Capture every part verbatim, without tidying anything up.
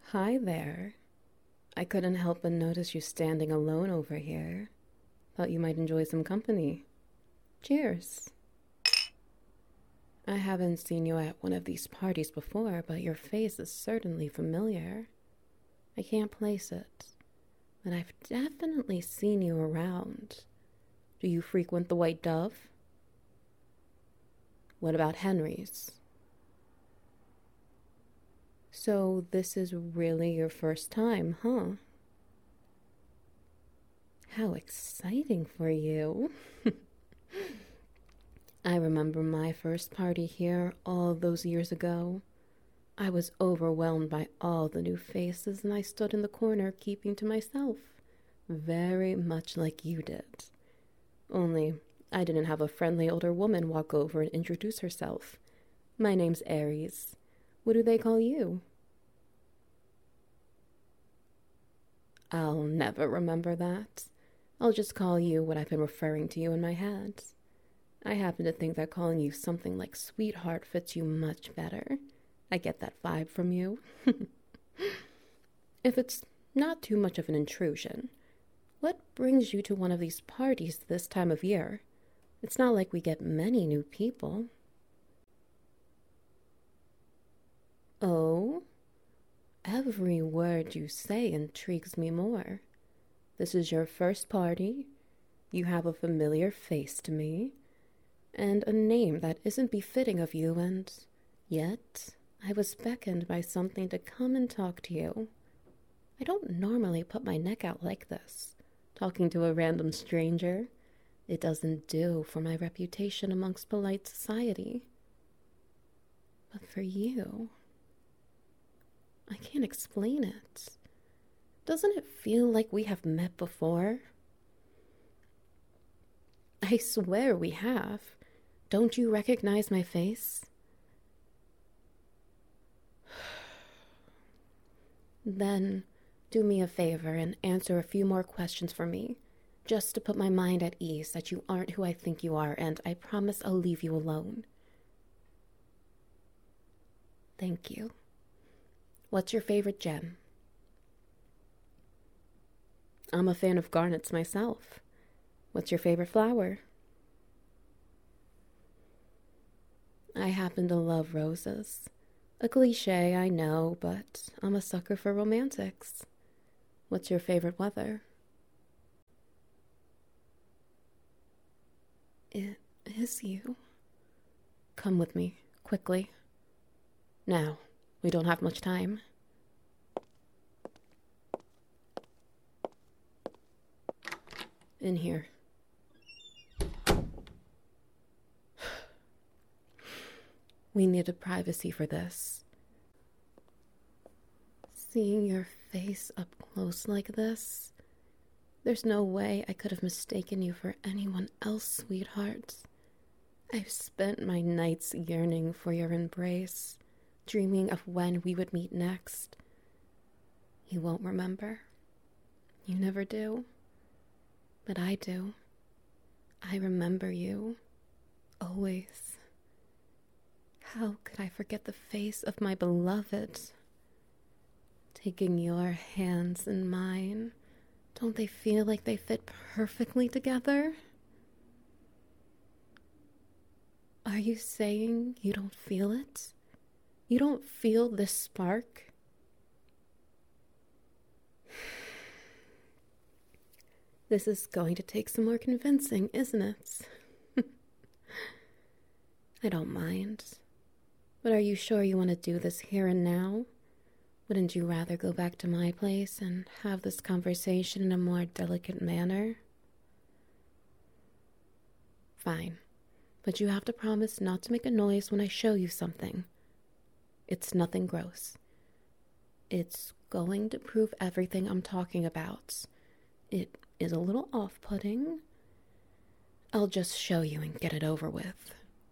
Hi there. I couldn't help but notice you standing alone over here. Thought you might enjoy some company. Cheers. I haven't seen you at one of these parties before, but your face is certainly familiar. I can't place it, but I've definitely seen you around. Do you frequent the White Dove? What about Henry's? So this is really your first time, huh? How exciting for you. I remember my first party here all those years ago. I was overwhelmed by all the new faces and I stood in the corner keeping to myself, very much like you did. Only I didn't have a friendly older woman walk over and introduce herself. My name's Aries. What do they call you? I'll never remember that. I'll just call you what I've been referring to you in my head. I happen to think that calling you something like sweetheart fits you much better. I get that vibe from you. If it's not too much of an intrusion, what brings you to one of these parties this time of year? It's not like we get many new people. Oh? Every word you say intrigues me more. This is your first party. You have a familiar face to me, and a name that isn't befitting of you, and yet I was beckoned by something to come and talk to you. I don't normally put my neck out like this, talking to a random stranger. It doesn't do for my reputation amongst polite society. But for you, I can't explain it. Doesn't it feel like we have met before? I swear we have. Don't you recognize my face? Then do me a favor and answer a few more questions for me, just to put my mind at ease that you aren't who I think you are, and I promise I'll leave you alone. Thank you. What's your favorite gem? I'm a fan of garnets myself. What's your favorite flower? I happen to love roses. A cliche, I know, but I'm a sucker for romantics. What's your favorite weather? It is you. Come with me, quickly. Now, we don't have much time. In here. We needed privacy for this. Seeing your face up close like this, there's no way I could have mistaken you for anyone else, sweetheart. I've spent my nights yearning for your embrace, dreaming of when we would meet next. You won't remember. You never do. But I do. I remember you. Always. How could I forget the face of my beloved? Taking your hands in mine, don't they feel like they fit perfectly together? Are you saying you don't feel it? You don't feel this spark? This is going to take some more convincing, isn't it? I don't mind. But are you sure you want to do this here and now? Wouldn't you rather go back to my place and have this conversation in a more delicate manner? Fine. But you have to promise not to make a noise when I show you something. It's nothing gross. It's going to prove everything I'm talking about. It is a little off-putting. I'll just show you and get it over with.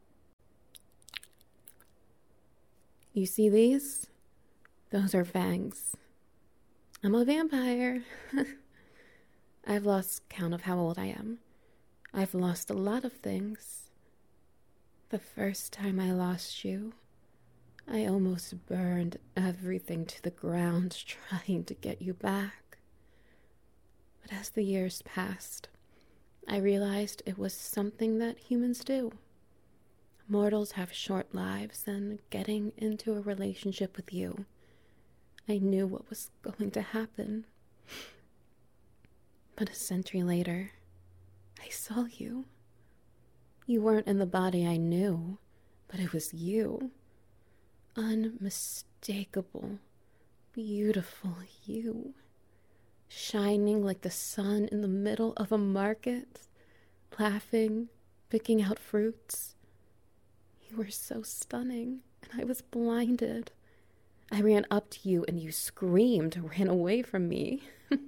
You see these? Those are fangs. I'm a vampire. I've lost count of how old I am. I've lost a lot of things. The first time I lost you, I almost burned everything to the ground trying to get you back. But as the years passed, I realized it was something that humans do. Mortals have short lives, and getting into a relationship with you, I knew what was going to happen. But a century later, I saw you. You weren't in the body I knew, but it was you. Unmistakable, beautiful you. Shining like the sun in the middle of a market, laughing, picking out fruits. You were so stunning, and I was blinded. I ran up to you and you screamed, ran away from me.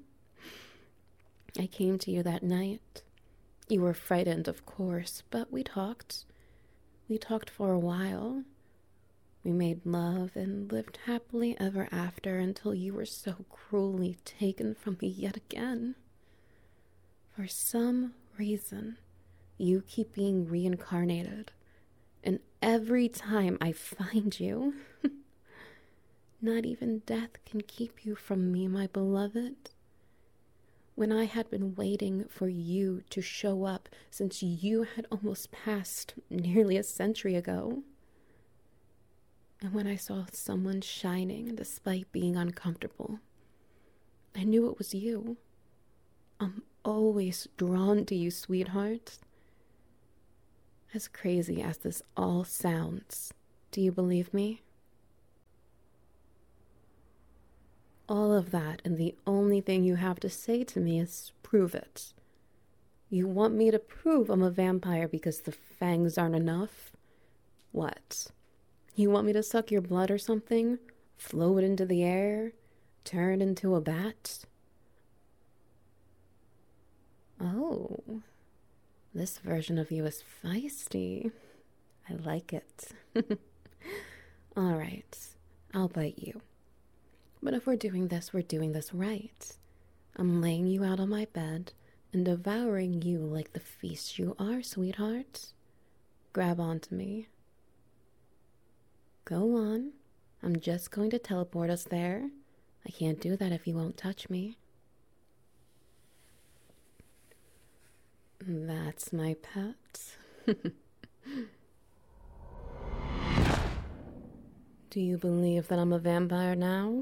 I came to you that night. You were frightened, of course, but we talked. We talked for a while. We made love and lived happily ever after until you were so cruelly taken from me yet again. For some reason, you keep being reincarnated, and every time I find you, not even death can keep you from me, my beloved. When I had been waiting for you to show up since you had almost passed nearly a century ago. And when I saw someone shining despite being uncomfortable, I knew it was you. I'm always drawn to you, sweetheart. As crazy as this all sounds, do you believe me? All of that, and the only thing you have to say to me is prove it. You want me to prove I'm a vampire because the fangs aren't enough? What? You want me to suck your blood or something? Float into the air? Turn into a bat? Oh, this version of you is feisty. I like it. All right, I'll bite you. But if we're doing this, we're doing this right. I'm laying you out on my bed and devouring you like the feast you are, sweetheart. Grab onto me. Go on. I'm just going to teleport us there. I can't do that if you won't touch me. That's my pet. Do you believe that I'm a vampire now?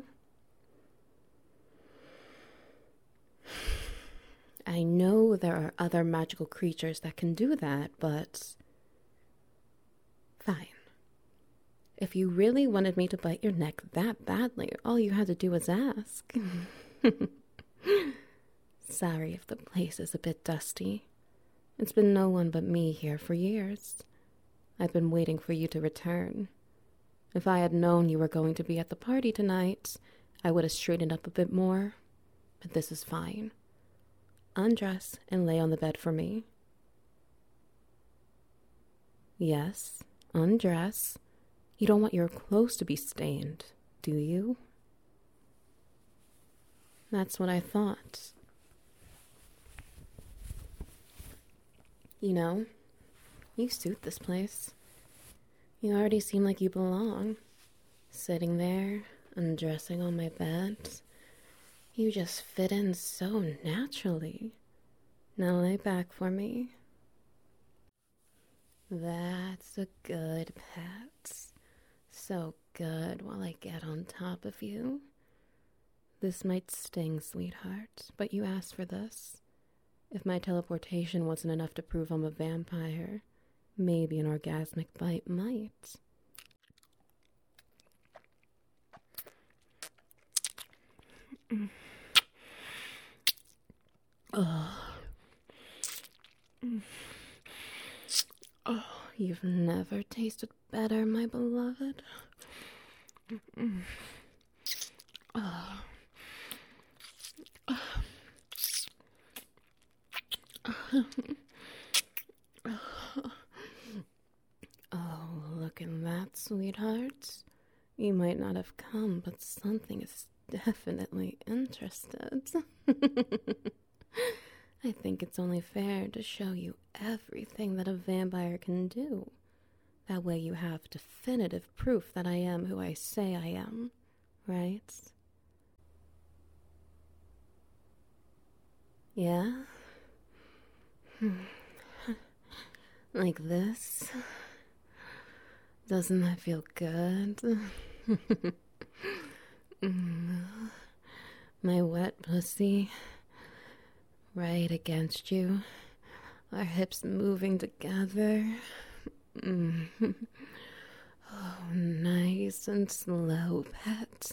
I know there are other magical creatures that can do that, but fine. If you really wanted me to bite your neck that badly, all you had to do was ask. Sorry if the place is a bit dusty. It's been no one but me here for years. I've been waiting for you to return. If I had known you were going to be at the party tonight, I would have straightened up a bit more, but this is fine. Undress and lay on the bed for me. Yes, undress. You don't want your clothes to be stained, do you? That's what I thought. You know, you suit this place. You already seem like you belong. Sitting there, undressing on my bed. You just fit in so naturally. Now lay back for me. That's a good pet. So good while I get on top of you. This might sting, sweetheart, but you asked for this. If my teleportation wasn't enough to prove I'm a vampire, maybe an orgasmic bite might. Mm. Oh. Mm. Oh, you've never tasted better, my beloved. Mm. Oh. Oh, look at that, sweetheart. You might not have come, but something is definitely interested. I think it's only fair to show you everything that a vampire can do. That way you have definitive proof that I am who I say I am, right? Yeah? Like this? Doesn't that feel good? My wet pussy right against you, our hips moving together. Oh, nice and slow, pet.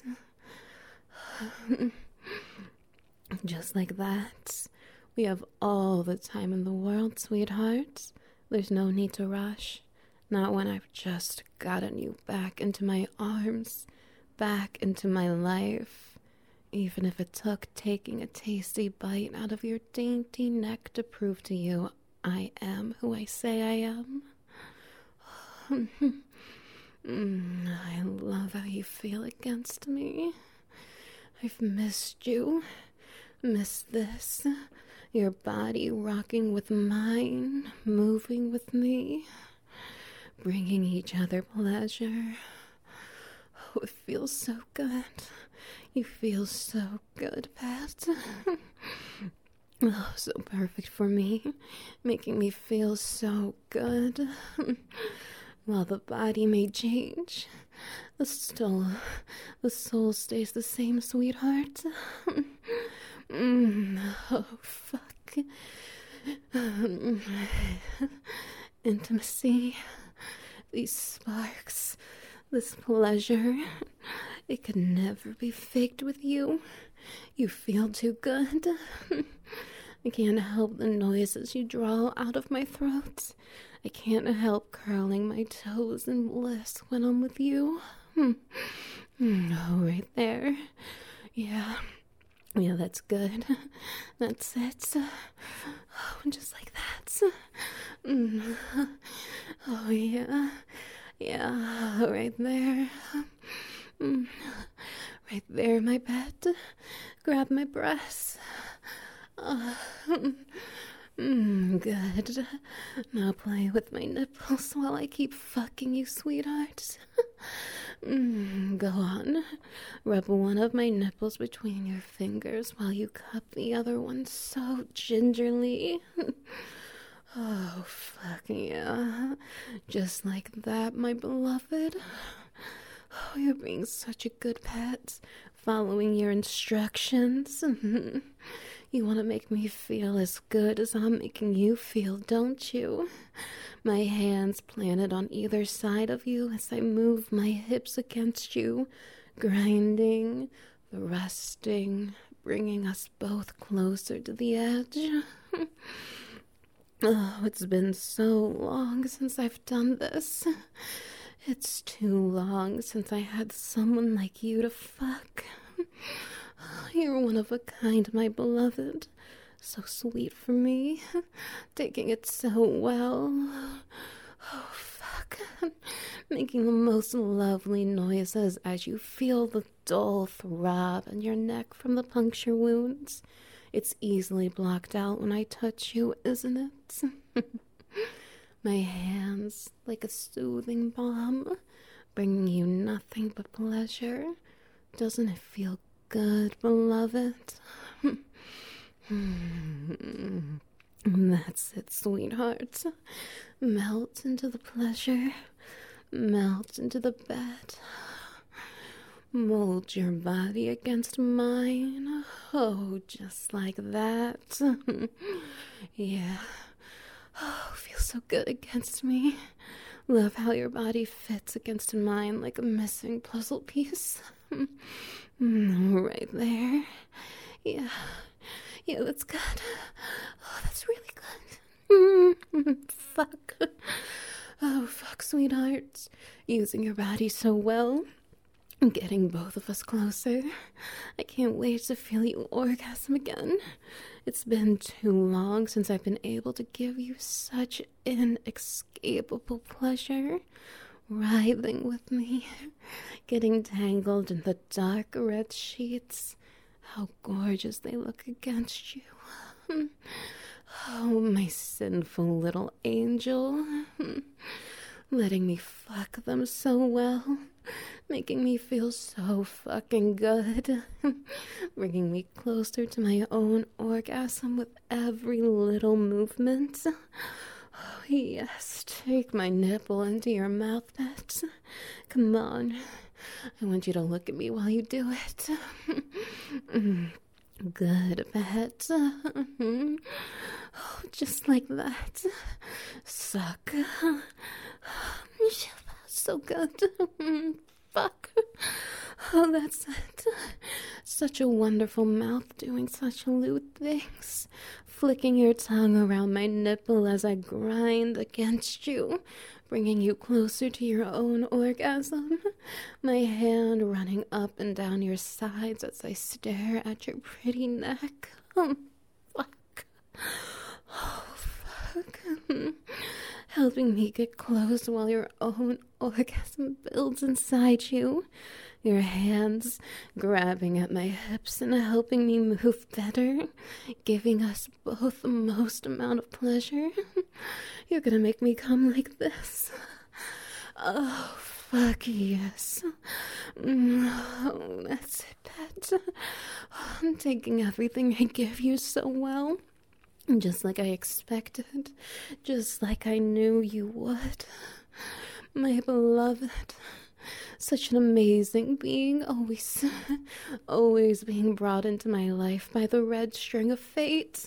Just like that. We have all the time in the world, sweetheart. There's no need to rush. Not when I've just gotten you back into my arms, back into my life. Even if it took taking a tasty bite out of your dainty neck to prove to you I am who I say I am. I love how you feel against me. I've missed you. Missed this. Your body rocking with mine, moving with me, bringing each other pleasure. Oh, it feels so good. You feel so good, Pat. Oh, so perfect for me, making me feel so good. While the body may change, the soul, the soul stays the same, sweetheart. Mm, oh, fuck. Intimacy, these sparks, this pleasure, it could never be faked with you. You feel too good. I can't help the noises you draw out of my throat. I can't help curling my toes in bliss when I'm with you. Oh, right there. Yeah. Yeah, that's good. That's it. Oh, just like that. Mm. Oh, yeah. Yeah, right there. Mm. Right there, my pet. Grab my breasts. Uh, mm, good. Now play with my nipples while I keep fucking you, sweetheart. Mm, go on. Rub one of my nipples between your fingers while you cup the other one so gingerly. Oh, fuck yeah. Just like that, my beloved. Oh, you're being such a good pet, following your instructions. You want to make me feel as good as I'm making you feel, don't you? My hands planted on either side of you as I move my hips against you, grinding, thrusting, bringing us both closer to the edge. Oh, it's been so long since I've done this. It's too long since I had someone like you to fuck. You're one of a kind, my beloved. So sweet for me. Taking it so well. Oh, fuck. Making the most lovely noises as you feel the dull throb in your neck from the puncture wounds. It's easily blocked out when I touch you, isn't it? My hands, like a soothing balm, bringing you nothing but pleasure. Doesn't it feel good, beloved? That's it, sweetheart. Melt into the pleasure. Melt into the bed. Mold your body against mine. Oh, just like that. Yeah. Oh, feels so good against me. Love how your body fits against mine like a missing puzzle piece. Right there. Yeah. Yeah, that's good. Oh, that's really good. Fuck. Oh, fuck, sweetheart. Using your body so well. Getting both of us closer. I can't wait to feel you orgasm again. It's been too long since I've been able to give you such inescapable pleasure. Writhing with me, getting tangled in the dark red sheets. How gorgeous they look against you. Oh, my sinful little angel. letting me fuck them so well, making me feel so fucking good, bringing me closer to my own orgasm with every little movement. Oh, yes, take my nipple into your mouth, pet. Come on. I want you to look at me while you do it. Good, pet. Oh, just like that. Suck. So good. Fuck. Oh, that's it. Such a wonderful mouth doing such lewd things. Flicking your tongue around my nipple as I grind against you, bringing you closer to your own orgasm. My hand running up and down your sides as I stare at your pretty neck. Oh, fuck. Oh, fuck. Helping me get close while your own orgasm builds inside you. Your hands grabbing at my hips and helping me move better, giving us both the most amount of pleasure. You're gonna make me come like this. Oh, fuck yes. Oh, that's it, pet. I'm taking everything I give you so well. Just like I expected. Just like I knew you would. My beloved. Such an amazing being, always, always being brought into my life by the red string of fate.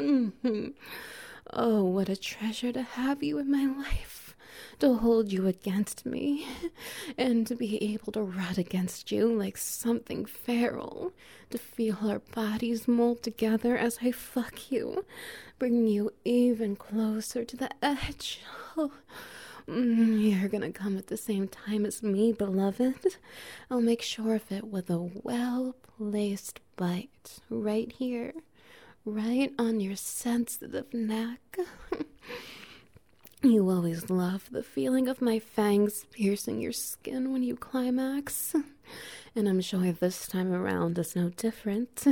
Oh, what a treasure to have you in my life, to hold you against me, and to be able to rub against you like something feral, to feel our bodies mold together as I fuck you, bringing you even closer to the edge. Oh, you're gonna come at the same time as me, beloved. I'll make sure of it with a well-placed bite right here, right on your sensitive neck. You always love the feeling of my fangs piercing your skin when you climax, and I'm sure this time around is no different.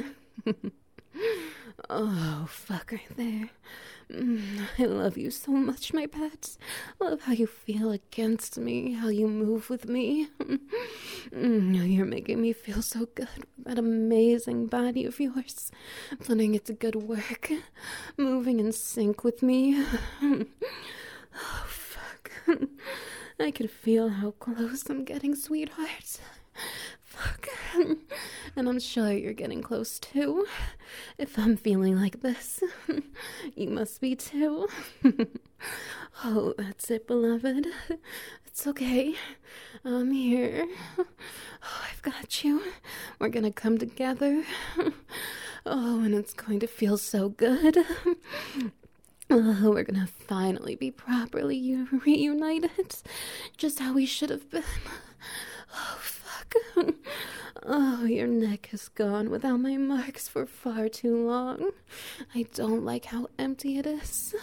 Oh, fuck right there. Mm, I love you so much, my pet. I love how you feel against me, how you move with me. Mm, you're making me feel so good with that amazing body of yours, putting it to good work, moving in sync with me. Oh, fuck. I can feel how close I'm getting, sweetheart. Fuck. And I'm sure you're getting close too. If I'm feeling like this, you must be too. Oh, that's it, beloved. It's okay. I'm here. Oh, I've got you. We're gonna come together. Oh, and it's going to feel so good. Oh, we're gonna finally be properly reunited. Just how we should have been. Oh, fuck. Oh, your neck has gone without my marks for far too long. I don't like how empty it is.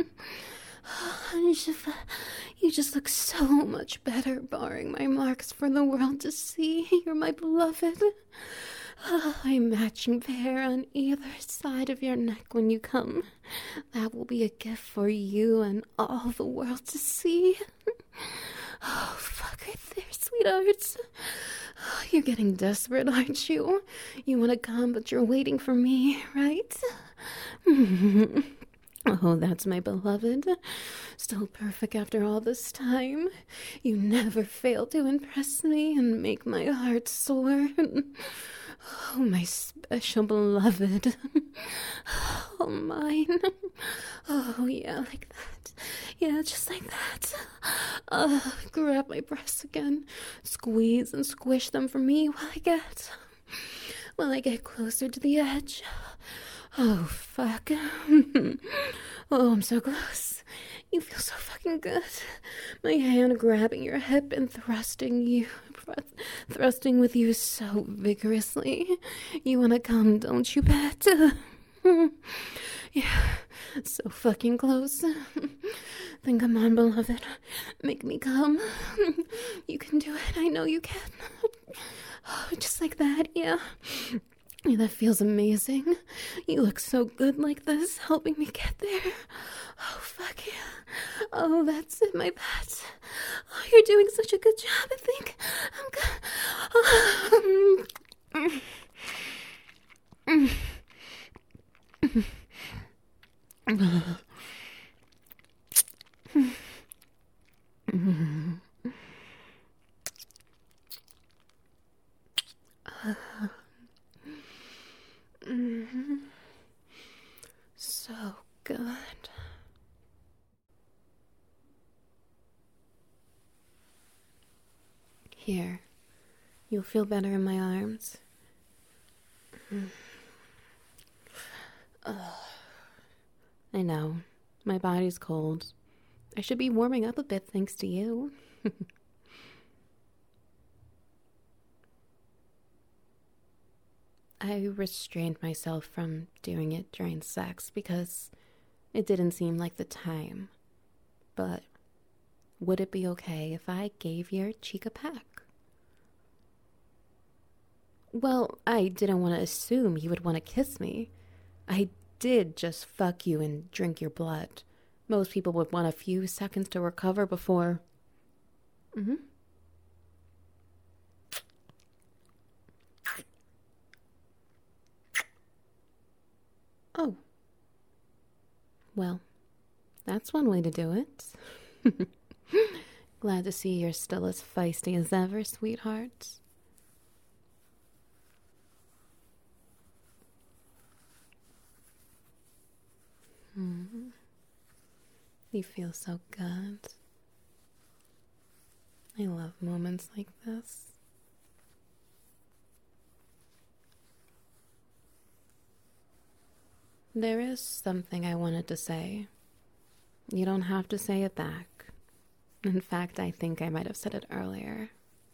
You just look so much better, barring my marks for the world to see. You're my beloved. Oh, I'm matching pair on either side of your neck when you come. That will be a gift for you and all the world to see. Oh, fuck right there, sweethearts. Oh, you're getting desperate, aren't you? You want to come, but you're waiting for me, right? Oh, that's my beloved. Still perfect after all this time. You never fail to impress me and make my heart soar. Oh, my special beloved. Oh, mine. Oh, yeah, like that. Yeah, just like that. Uh, grab my breasts again. Squeeze and squish them for me while I get... While I get closer to the edge. Oh, fuck. Oh, I'm so close. You feel so fucking good. My hand grabbing your hip and thrusting you, thrusting with you so vigorously. You wanna come, don't you, pet? Yeah, so fucking close. Then come on, beloved. Make me come. You can do it. I know you can. Oh, just like that, yeah. That feels amazing. You look so good like this, helping me get there. Oh, fuck yeah. Oh, that's it, my pet. Oh, you're doing such a good job, I think. I'm good. So good. Here, you'll feel better in my arms. I know, my body's cold. I should be warming up a bit thanks to you. I restrained myself from doing it during sex because it didn't seem like the time. But would it be okay if I gave your cheek a peck? Well, I didn't want to assume you would want to kiss me. I did just fuck you and drink your blood. Most people would want a few seconds to recover before... Mm-hmm. Oh. Well, that's one way to do it. Glad to see you're still as feisty as ever, sweetheart. Mm. You feel so good. I love moments like this. There is something I wanted to say. You don't have to say it back. In fact, I think I might have said it earlier.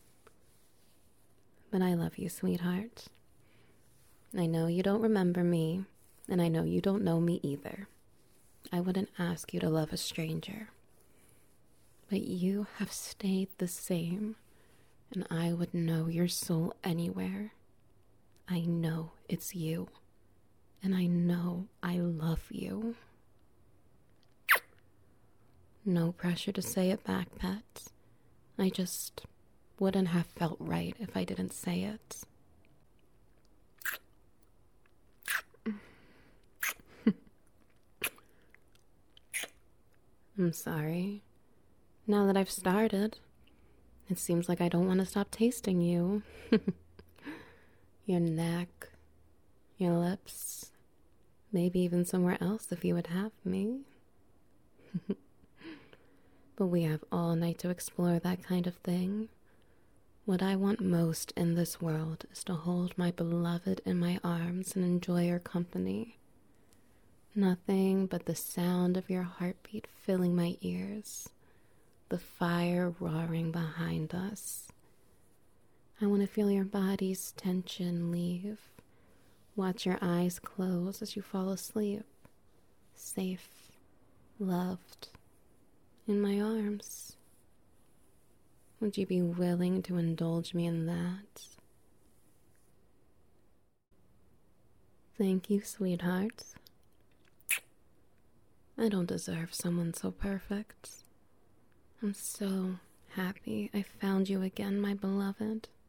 But I love you, sweetheart. I know you don't remember me, and I know you don't know me either. I wouldn't ask you to love a stranger. But you have stayed the same, and I would know your soul anywhere. I know it's you. And I know I love you. No pressure to say it back, pet. I just wouldn't have felt right if I didn't say it. I'm sorry. Now that I've started, it seems like I don't want to stop tasting you. Your neck, your lips, maybe even somewhere else if you would have me. But we have all night to explore that kind of thing. What I want most in this world is to hold my beloved in my arms and enjoy her company. Nothing but the sound of your heartbeat filling my ears, the fire roaring behind us. I want to feel your body's tension leave. Watch your eyes close as you fall asleep. Safe, loved, in my arms. Would you be willing to indulge me in that? Thank you, sweetheart. I don't deserve someone so perfect. I'm so happy I found you again, my beloved.